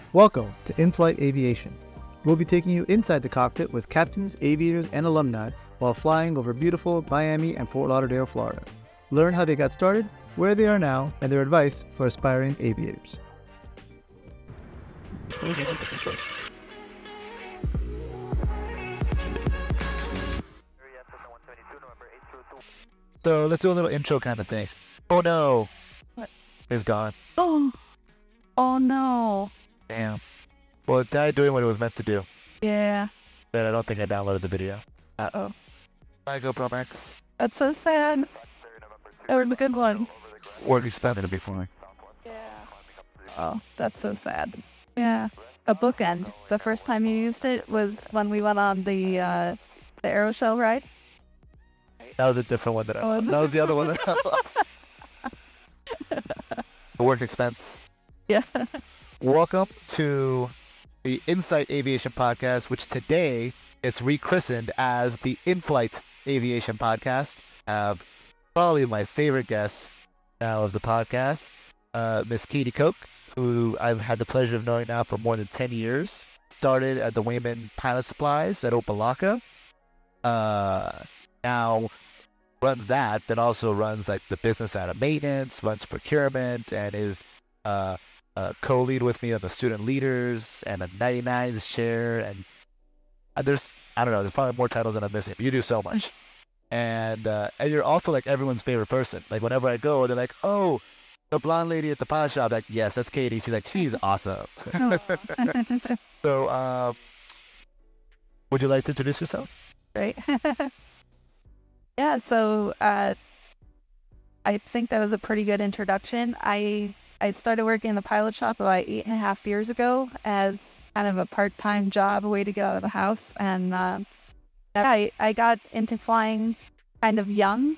Welcome to In-Flight Aviation. We'll be taking you inside the cockpit with captains, aviators, and alumni while flying over beautiful Miami and Fort Lauderdale, Florida. Learn how they got started, where they are now, and their advice for aspiring aviators. So let's do a little intro kind of thing. Oh no. What? It's gone. Oh no. Damn. Well, it died doing what it was meant to do. Yeah. But I don't think I downloaded the video. Uh-oh. Bye, GoPro Max. That's so sad. That was a good one. Work expected to be flying. Yeah. Oh, that's so sad. Yeah. A bookend. The first time you used it was when we went on the aeroshell ride. That was a different one that Oh. that was the other one that The work expense. Yes. Welcome to the Insight Aviation Podcast, which today is rechristened as the In-Flight Aviation Podcast. I have probably my favorite guest now of the podcast, Miss Katie Koch, who I've had the pleasure of knowing now for more than 10 years. Started at the Wayman Pilot Supplies at Opa-lawka. Now runs that, then also runs like the business side of maintenance, runs procurement, and is co-lead with me on the student leaders and a 99s share, and there's probably more titles than I'm missing, but you do so much. And you're also like everyone's favorite person. Like whenever I go, they're like, oh, the blonde lady at the pod shop. Like, yes, that's Katie. She's like, she's awesome. So would you like to introduce yourself? Right. Yeah, so I think that was a pretty good introduction. I started working in the pilot shop about 8.5 years ago as kind of a part-time job, a way to get out of the house. And I got into flying kind of young.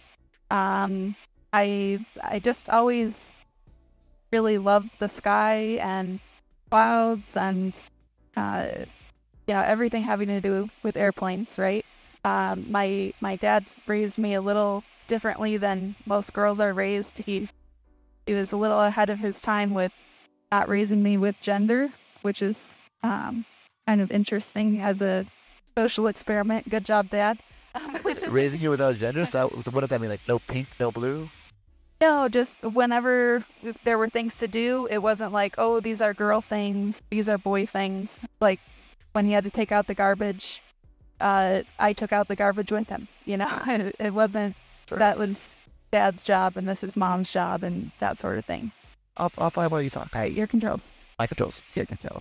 I just always really loved the sky and clouds and everything having to do with airplanes, right? My dad raised me a little differently than most girls are raised. He was a little ahead of his time with not raising me with gender, which is kind of interesting as a social experiment. Good job, Dad. Raising you without gender? So what does that mean? Like no pink, no blue? No, just whenever there were things to do, it wasn't like, oh, these are girl things, these are boy things. Like when he had to take out the garbage, I took out the garbage with him. You know, it wasn't, Sure. That was Dad's job and this is Mom's job and that sort of thing. I'll find what you talk. All right, your control. My controls. Your control.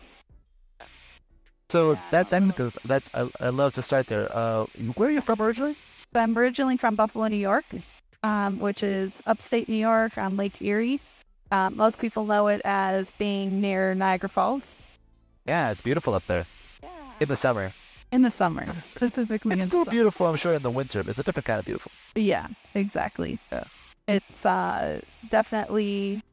So I love to start there. Where are you from originally? So I'm originally from Buffalo, New York, which is upstate New York on Lake Erie. Most people know it as being near Niagara Falls. Yeah, it's beautiful up there. Yeah. In the summer. In the summer, specifically in It's the still summer. beautiful, I'm sure, in the winter, but it's a different kind of beautiful. Yeah, exactly. Yeah. It's definitely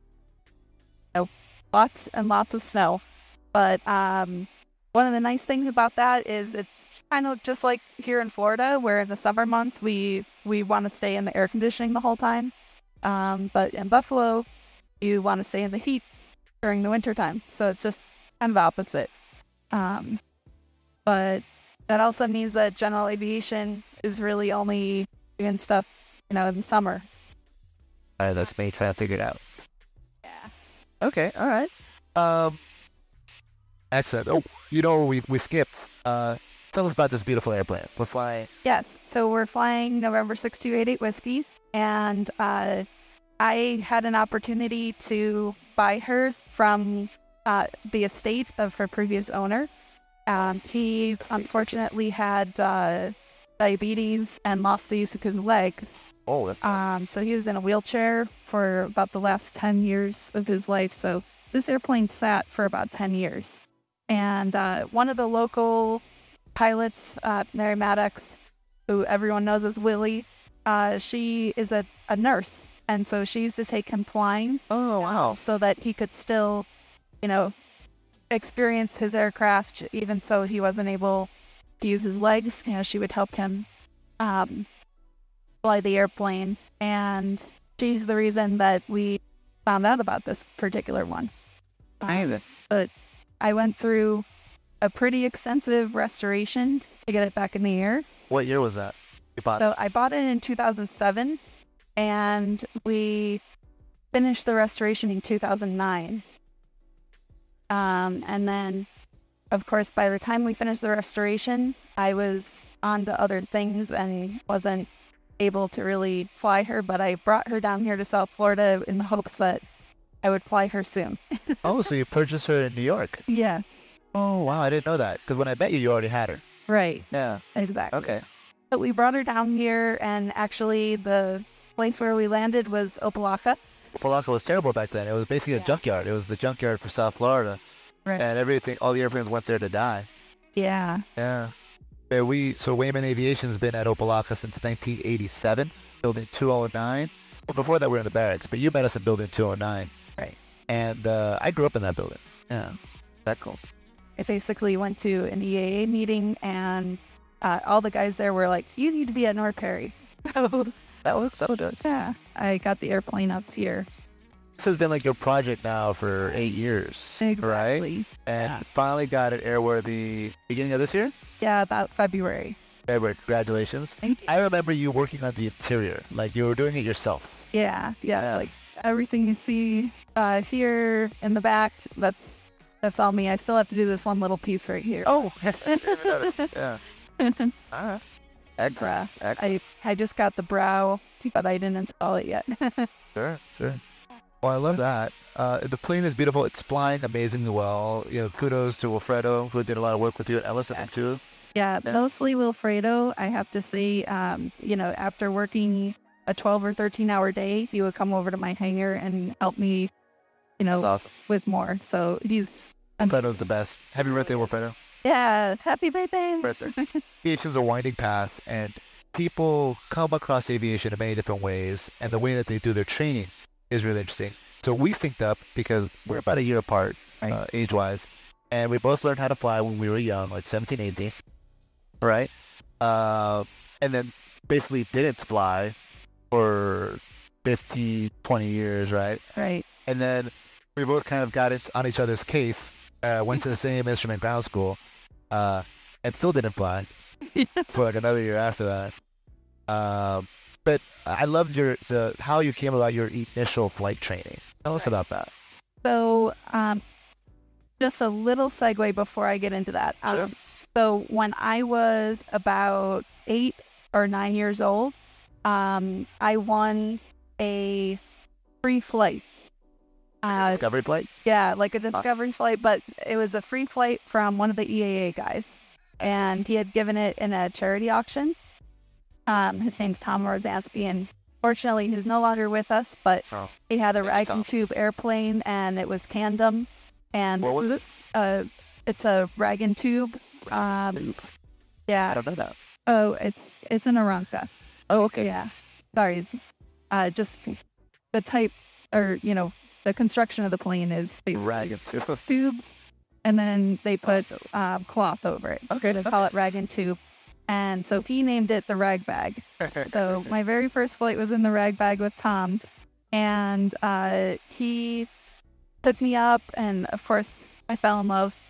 lots and lots of snow. But one of the nice things about that is it's kind of just like here in Florida, where in the summer months we want to stay in the air conditioning the whole time. But in Buffalo, you want to stay in the heat during the winter time. So it's just kind of opposite. But that also means that general aviation is really only doing stuff, in the summer. All right, that's me trying to figure it out. Yeah. Okay, all right. Excellent. Oh, we skipped. Tell us about this beautiful airplane. We're flying. Yes. So we're flying November 6288 Whiskey, and I had an opportunity to buy hers from the estate of her previous owner. He unfortunately had diabetes and lost the use of his leg. Oh, that's So he was in a wheelchair for about the last 10 years of his life. So this airplane sat for about 10 years. And one of the local pilots, Mary Maddox, who everyone knows as Willie, she is a nurse. And so she used to take him flying. Oh, wow. So that he could still, experience his aircraft, even so he wasn't able to use his legs. She would help him fly the airplane, and she's the reason that we found out about this particular one. Amazing. But I went through a pretty extensive restoration to get it back in the air. What year was that? You bought it? So I bought it in 2007, and we finished the restoration in 2009. And then, of course, by the time we finished the restoration, I was on to other things and wasn't able to really fly her, but I brought her down here to South Florida in the hopes that I would fly her soon. Oh, so you purchased her in New York? Yeah. Oh, wow. I didn't know that. Because when I met you, you already had her. Right. Yeah. Exactly. Okay. But we brought her down here, and actually the place where we landed was Opa-locka. Opa-locka was terrible back then. It was basically a junkyard. It was the junkyard for South Florida. Right. And everything, all the airplanes went there to die. Yeah. Yeah. So Wayman Aviation's been at Opa-locka since 1987, building 209. Well, before that, we were in the barracks, but you met us in building 209. Right. And I grew up in that building. Yeah. That cool. I basically went to an EAA meeting, and all the guys there were like, you need to be at North Perry. So, That'll do it. yeah, I got the airplane up here. This has been like your project now for 8 years, right? Exactly. And Yeah. finally got it airworthy beginning of this year? Yeah, about February. February. Congratulations. Thank you. I remember you working on the interior, like you were doing it yourself. Yeah, like everything you see here in the back, that's all me. I still have to do this one little piece right here. Oh, yeah. All right. Brass. I just got the brow, but I didn't install it yet. Sure. Well, I love that. The plane is beautiful. It's flying amazingly well. You know, kudos to Wilfredo, who did a lot of work with you at Ellison too. Yeah, Yeah. mostly Wilfredo. I have to say, after working a 12 or 13-hour day, he would come over to my hangar and help me, That's awesome. with more. So he's, Wilfredo's the best. Happy birthday, Wilfredo. yeah, happy birthday. Birthday. Aviation is a winding path, and people come across aviation in many different ways, and the way that they do their training is really interesting. So we synced up because we're about a year apart, Right. age-wise, and we both learned how to fly when we were young, like 17, 18, right? And then basically didn't fly for 50, 20 years, right? Right. And then we both kind of got on each other's case, went to the same instrument ground school, and still didn't fly for like another year after that. But I loved how you came about your initial flight training. Tell us about that. So, just a little segue before I get into that. Sure. So when I was about 8 or 9 years old, I won a free flight. Discovery flight? Yeah, like a discovery flight, but it was a free flight from one of the EAA guys, and he had given it in a charity auction. His name's Tom Rozansky, and fortunately he's no longer with us, but Oh. he had a rag and Tom. tube airplane, and it was tandem, and What was it? it's a rag and tube. I Yeah. don't know that. Oh, it's an Aranca. Oh, okay. Yeah. Sorry. Just the type, or the construction of the plane is they Rag and tube. tube, and then they put cloth over it. Okay. They call it rag and tube. And so he named it the rag bag. So my very first flight was in the rag bag with Tom, and he took me up, and of course I fell in love.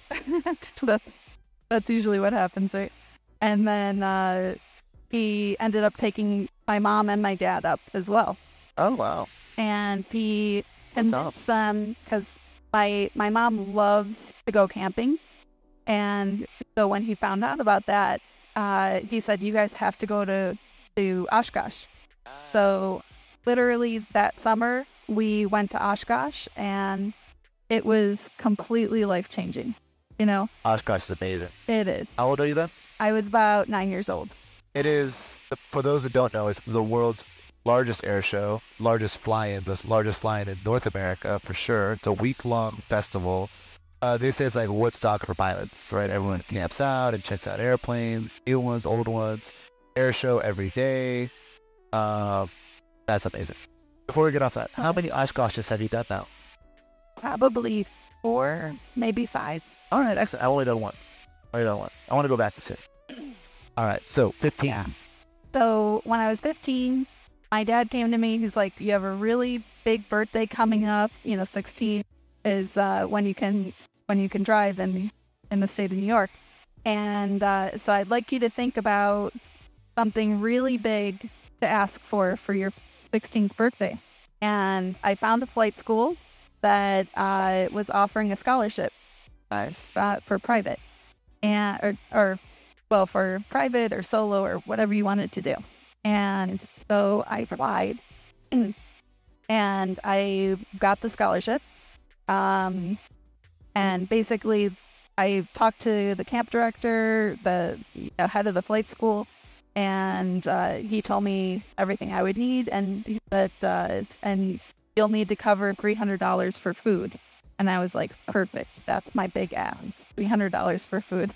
That's usually what happens, right? And then he ended up taking my mom and my dad up as well. Oh, wow. And he Tom. convinced them, because my mom loves to go camping, and so when he found out about that, he said, you guys have to go to Oshkosh. So literally that summer we went to Oshkosh, and it was completely life-changing. Oshkosh is amazing. It is. How old are you then? I was about 9 years old. It is, for those that don't know, it's the world's largest air show, largest fly-in in North America for sure. It's a week-long festival. They say it's like Woodstock for pilots, right? Everyone camps out and checks out airplanes, new ones, old ones. Air show every day. That's amazing. Before we get off that, how many Oshkoshes have you done now? Probably 4, maybe 5. All right, excellent. I've only done one. I want to go back to 6. All right, so 15. Yeah. So when I was 15, my dad came to me. He's like, do you have a really big birthday coming up? 16 is when you can when you can drive in the state of New York. And so I'd like you to think about something really big to ask for your 16th birthday. And I found a flight school that was offering a scholarship for private, and well, for private or solo or whatever you wanted to do. And so I applied, and I got the scholarship. And basically, I talked to the camp director, the head of the flight school, and he told me everything I would need, and that and you'll need to cover $300 for food. And I was like, perfect. That's my big ask. $300 for food.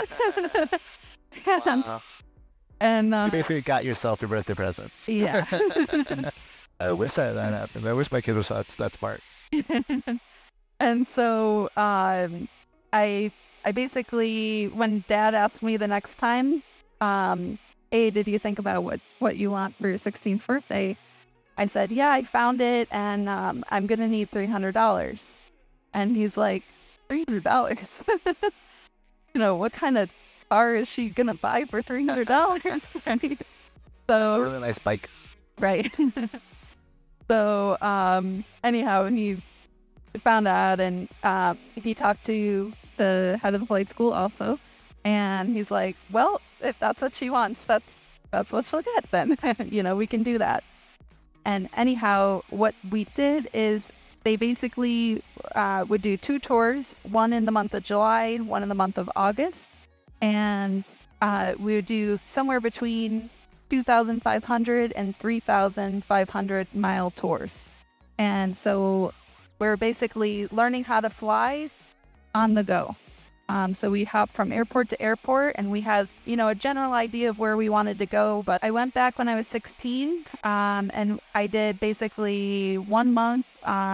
Wow. And You basically got yourself your birthday present. yeah. I wish that happened. I wish my kids were that smart. And so I basically, when Dad asked me the next time, hey, did you think about what you want for your 16th birthday? I said, yeah, I found it, and I'm going to need $300. And he's like, $300? What kind of car is she going to buy for $300? So, Really nice bike. right. So, anyhow, he found out, and he talked to the head of the flight school also, and he's like, well, if that's what she wants, that's what she'll get then. We can do that. And anyhow, what we did is they basically would do 2 tours, one in the month of July, one in the month of August. And we would do somewhere between 2,500 and 3,500 mile tours. And so we're basically learning how to fly on the go. So we hopped from airport to airport, and we had, a general idea of where we wanted to go. But I went back when I was 16, and I did basically 1 month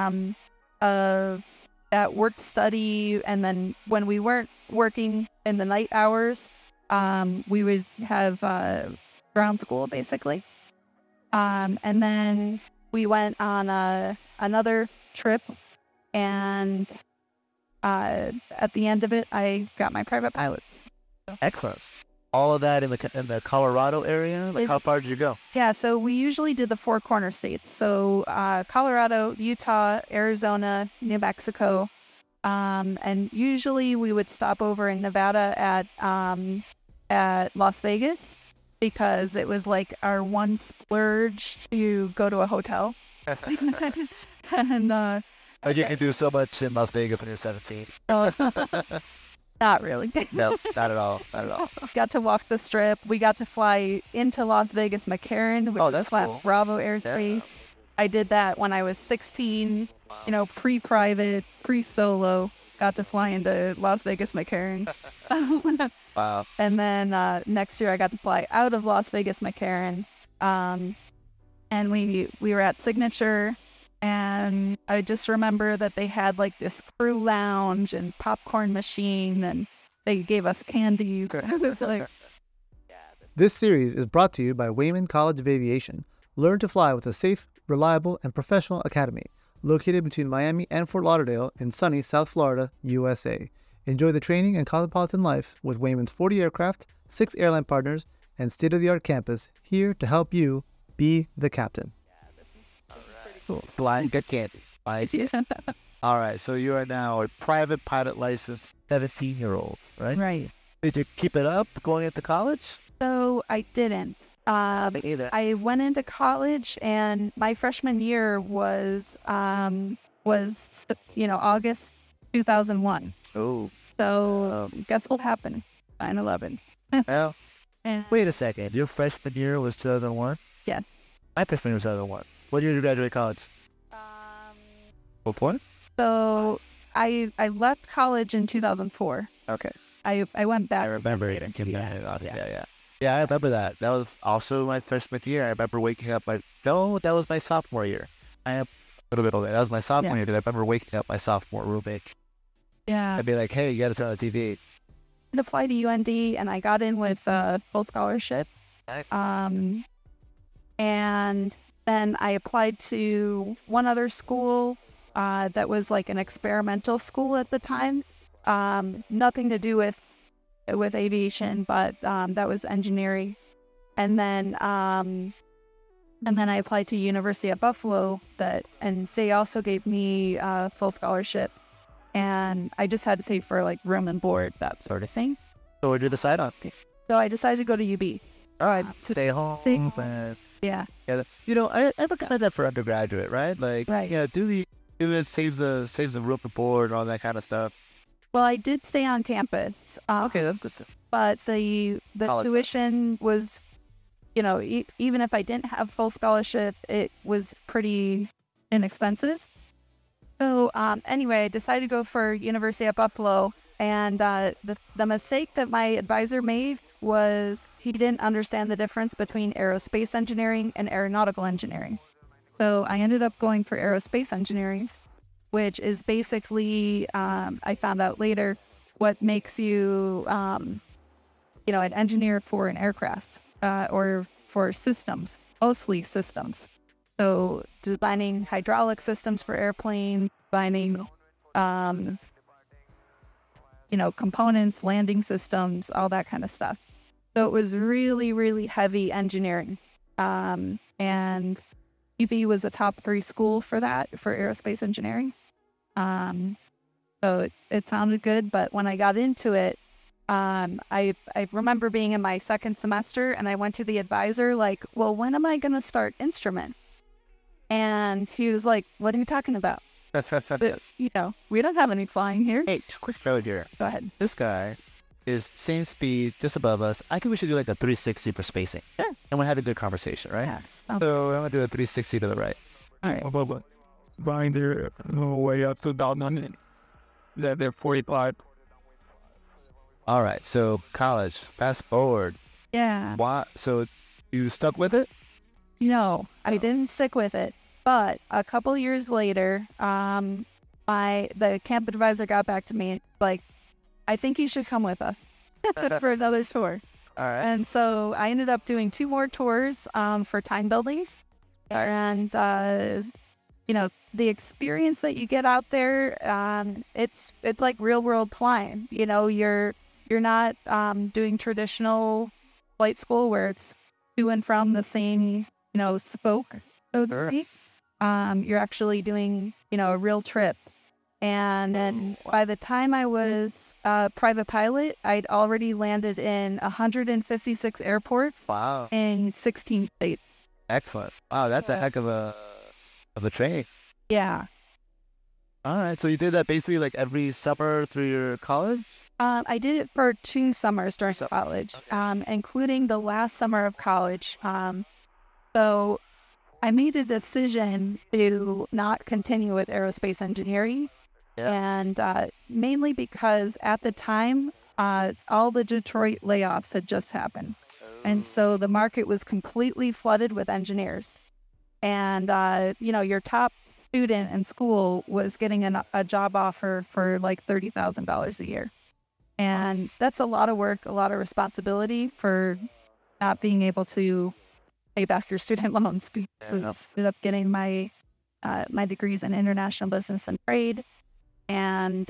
at work study. And then when we weren't working in the night hours, we would have ground school, basically. And then we went on another trip, and at the end of it, I got my private pilot. Excellent. All of that in the Colorado area? Like, how far did you go? Yeah, so we usually did the 4 corner states. So Colorado, Utah, Arizona, New Mexico. And usually we would stop over in Nevada at Las Vegas, because it was like our one splurge to go to a hotel. And Like, you can do so much in Las Vegas when you're 17. not really. No, not at all. Not at all. Got to walk the strip. We got to fly into Las Vegas McCarran, which Oh, is that's flat cool. Bravo airspace. Yeah. I did that when I was 16, pre-private, pre-solo. Got to fly into Las Vegas McCarran. Wow. And then next year I got to fly out of Las Vegas McCarran. And we were at Signature, and I just remember that they had like this crew lounge and popcorn machine, and they gave us candy. It was like, This series is brought to you by Wayman College of Aviation. Learn to fly with a safe, reliable, and professional academy located between Miami and Fort Lauderdale in sunny South Florida, USA. Enjoy the training and cosmopolitan life with Wayman's 40 aircraft, 6 airline partners, and state-of-the-art campus here to help you be the captain. Cool. Flying good candy. Right? All right. So you are now a private pilot licensed 17-year-old, right? right. Did you keep it up going into college? So I didn't. Me either. I went into college, and my freshman year was August 2001. Oh. So guess what happened? 9/11. Well, And wait a second. Your freshman year was 2001? Yeah. My freshman year was 2001. What year did you graduate college? What? So I left college in 2004. Okay. I went I back. remember it. Yeah, I remember that. That was also my freshman year. I remember waking up that was my sophomore year. I am a little bit older. That was my sophomore year, because I remember waking up my sophomore roommate. Yeah. I'd be like, hey, you got to turn on the TV. To fly to UND, and I got in with full scholarship. Nice. And then I applied to one other school that was like an experimental school at the time. Nothing to do with aviation, but that was engineering. And then I applied to University of Buffalo, and they also gave me a full scholarship, and I just had to pay for like room and board, that sort of thing. So what did you decide on? So I decided to go to UB. All right, stay home. And, Yeah. yeah, you know, I look at that for undergraduate, right? Like, Right. yeah, do it saves the room and board and all that kind of stuff. Well, I did stay on campus. Okay, that's good. But the College. tuition was, you know, even if I didn't have full scholarship, it was pretty inexpensive. So anyway, I decided to go for University of Buffalo, and the mistake that my advisor made was he didn't understand the difference between aerospace engineering and aeronautical engineering. So I ended up going for aerospace engineering, which is basically, I found out later, what makes you, you know, an engineer for an aircraft or for systems, mostly systems. So designing hydraulic systems for airplanes, designing, you know, components, landing systems, all that kind of stuff. So it was really, really heavy engineering. And UV was a top 3 school for that, for aerospace engineering. So it sounded good, but when I got into it, I remember being in my second semester, and I went to the advisor like, well, when am I going to start instrument? And he was like, what are you talking about? You know, we don't have any flying here. Hey, quick note here. Go ahead. This guy is same speed, just above us. I think we should do like a 360 for spacing. Sure. And we had a good conversation, right? Yeah. So I'm gonna do a 360 to the right. All right. But buying their way up to down on it. They're 45. All right. So college, fast forward. Yeah. Why? So you stuck with it? No, I didn't stick with it. But a couple years later, the camp advisor got back to me like, I think you should come with us for another tour. All right. And so I ended up doing 2 more tours for time buildings. And, you know, the experience that you get out there, it's like real world flying. You know, you're not doing traditional flight school where it's to and from the same, you know, spoke, so to Sure. speak. You're actually doing, you know, a real trip. And then by the time I was a private pilot, I'd already landed in 156 airports Wow. in 16 states. Excellent. Wow, that's a heck of a training. Yeah. All right. So you did that basically like every summer through your college? I did it for 2 summers during Summer. college, Okay. including the last summer of college. So I made a decision to not continue with aerospace engineering. Yeah. And mainly because at the time, all the Detroit layoffs had just happened. And so the market was completely flooded with engineers. And, you know, your top student in school was getting a job offer for like $30,000 a year. And that's a lot of work, a lot of responsibility for not being able to pay back your student loans. Yeah. Ended up getting my my degrees in international business and trade. And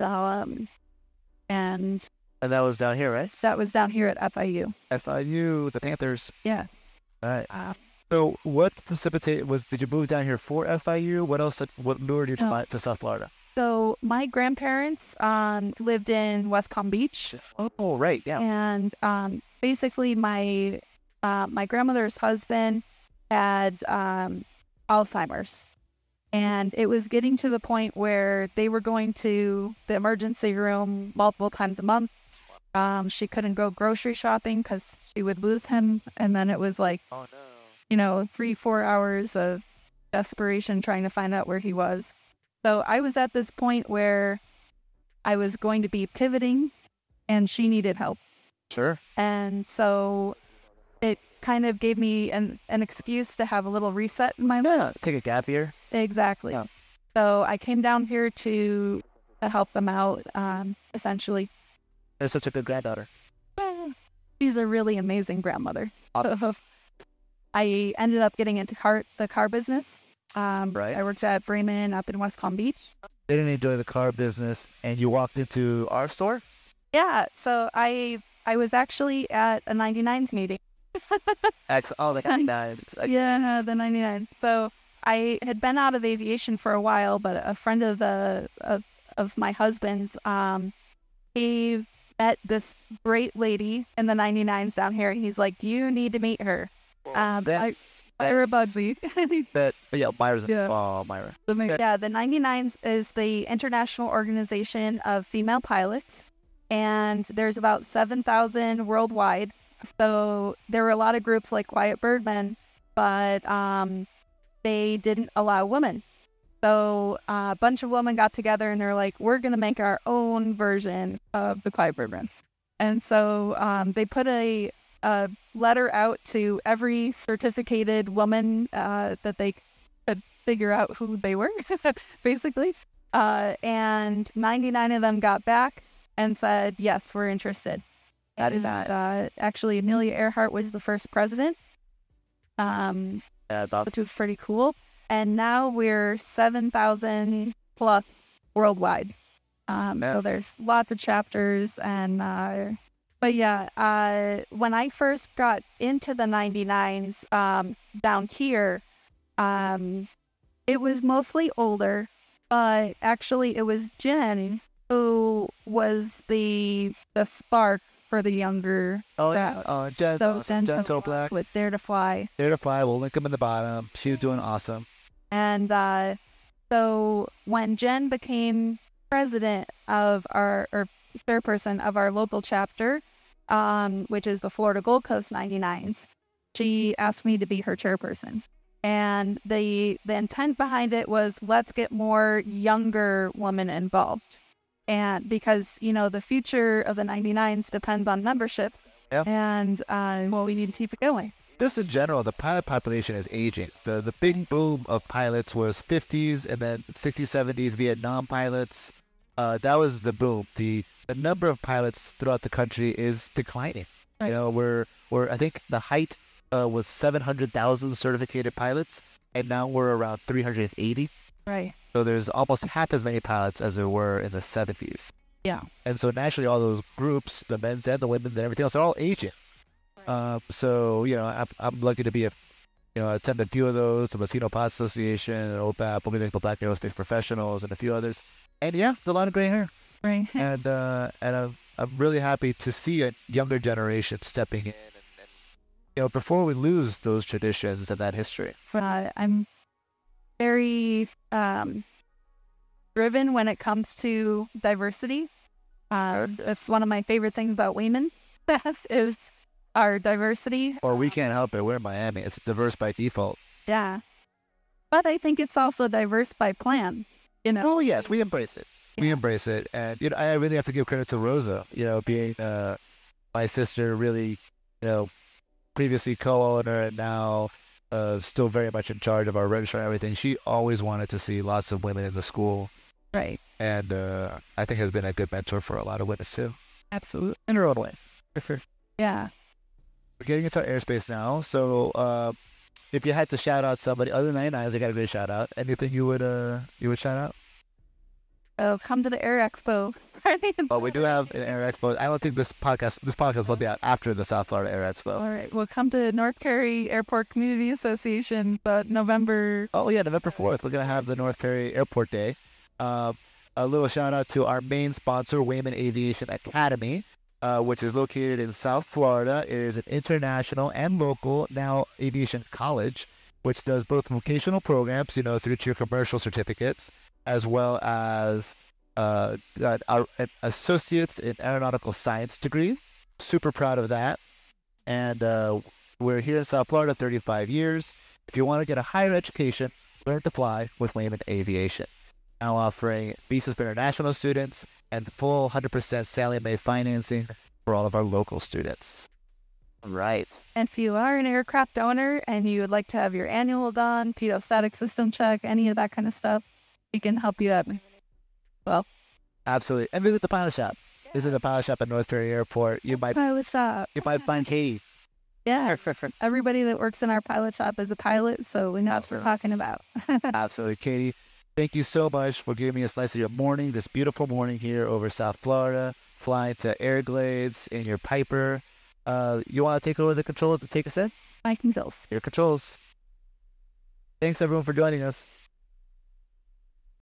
And that was down here, right? that was down here at FIU. FIU, the Panthers. Yeah. All right. So what precipitated did you move down here for FIU? What else, what lured you to South Florida? So my grandparents lived in West Palm Beach, Oh, right. Yeah. and basically my grandmother's husband had Alzheimer's, and it was getting to the point where they were going to the emergency room multiple times a month. She couldn't go grocery shopping because she would lose him, and then it was like, Oh, no. you know, 3-4 hours of desperation trying to find out where he was. So I was at this point where I was going to be pivoting, and she needed help. Sure. And so it kind of gave me an excuse to have a little reset in my life. Yeah. Take a gap year. Exactly. Yeah. So I came down here to help them out, essentially. They're such a good granddaughter. She's a really amazing grandmother. Awesome. I ended up getting into the car business. Right. I worked at Freeman up in West Palm Beach. Didn't enjoy the car business, and you walked into our store? Yeah, so I was actually at a 99s meeting. Oh, the 99. Yeah, the 99. So I had been out of aviation for a while, but a friend of my husband's, he met this great lady in the 99s down here. He's like, you need to meet her. Myra Bugsy. Yeah, Myra's. Yeah. Oh, Myra. Yeah, the 99s is the International Organization of Female Pilots, and there's about 7,000 worldwide. So there were a lot of groups like Quiet Birdmen, but they didn't allow women. So a bunch of women got together and they're like, we're going to make our own version of the Quiet Birdmen. And so they put a letter out to every certificated woman that they could figure out who they were, basically. And 99 of them got back and said, yes, we're interested. Actually, Amelia Earhart was the first president, which was pretty cool. And now we're 7,000 plus worldwide. So there's lots of chapters. But yeah, when I first got into the 99s down here, it was mostly older, but actually it was Jen who was the spark for the younger crowd. Jen Toplak. With Dare to Fly. Dare to Fly, we'll link them in the bottom. She's doing awesome. And so when Jen became president of or chairperson of our local chapter, which is the Florida Gold Coast 99s, she asked me to be her chairperson. And the intent behind it was, let's get more younger women involved. And because, the future of the 99s depends on membership. Yeah. And, we need to keep it going. Just in general, the pilot population is aging. The big boom of pilots was 50s and then 60s, 70s, Vietnam pilots. That was the boom. The number of pilots throughout the country is declining. Right. We're I think the height was 700,000 certificated pilots, and now we're around 380. Right. So there's almost half as many pilots as there were in the 70s. Yeah. And so naturally, all those groups, the men's and the women's and everything else, they're all aging. So I'm lucky to be attend a few of those, the Latino Pilot Association, OPAP, Organization for Black Aerospace Professionals, and a few others. And yeah, there's a lot of gray hair. Right. And I'm really happy to see a younger generation stepping in, and before we lose those traditions and that history. I'm very driven when it comes to diversity. It's one of my favorite things about Wayman is our diversity. Or we can't help it. We're in Miami. It's diverse by default. Yeah. But I think it's also diverse by plan. Oh, yes. We embrace it. Yeah. We embrace it. And, I really have to give credit to Rosa, being my sister, really, previously co-owner and now still very much in charge of our registrar and everything. She always wanted to see lots of women in the school. Right. And I think has been a good mentor for a lot of women, too. Absolutely. In her own way. Yeah. We're getting into our airspace now. So if you had to shout out somebody other than 99s, they got a great shout out. Anything you would shout out? Oh, come to the Air Expo. Well, we do have an Air Expo. I don't think this podcast will be out after the South Florida Air Expo. All right. Well, come to North Perry Airport Community Association, but November. Oh, yeah, November 4th. We're going to have the North Perry Airport Day. A little shout out to our main sponsor, Wayman Aviation Academy, which is located in South Florida. It is an international and local now aviation college, which does both vocational programs, through to your commercial certificates, as well as an associate's in aeronautical science degree. Super proud of that. And we're here in South Florida 35 years. If you want to get a higher education, learn to fly with Wayman Aviation. Now offering visas for international students and full 100% Sallie Mae financing for all of our local students. Right. And if you are an aircraft owner and you would like to have your annual done, pitot-static system check, any of that kind of stuff, we can help you out. Well, absolutely. And visit the pilot shop. Visit the pilot shop at North Perry Airport. You might pilot shop. You might find Katie. Yeah. Everybody that works in our pilot shop is a pilot, so we know what we're talking about. Absolutely. Katie, thank you so much for giving me a slice of your morning, this beautiful morning here over South Florida, flying to Everglades in your Piper. You want to take over the controls to take us in? My controls. Your controls. Thanks, everyone, for joining us.